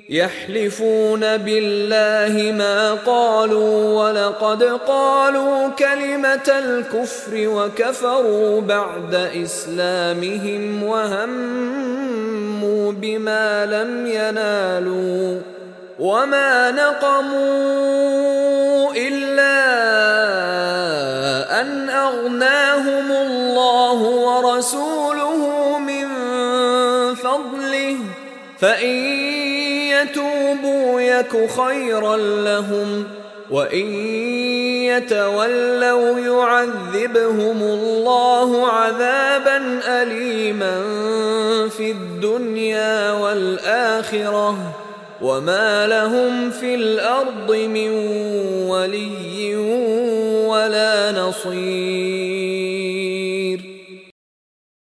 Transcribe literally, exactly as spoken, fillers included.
يحلفون بالله ما قالوا ولقد قالوا كلمة الكفر وكفروا بعد إسلامهم وهموا بما لم ينالوا وما نقموا إلا أن أغناهم الله ورسوله من فضله فإن يتوبوا يك خيرا لهم وإن يتولوا يعذبهم الله عذابا أليما في الدنيا والآخرة وما لهم في الأرض من ولي ولا نصير.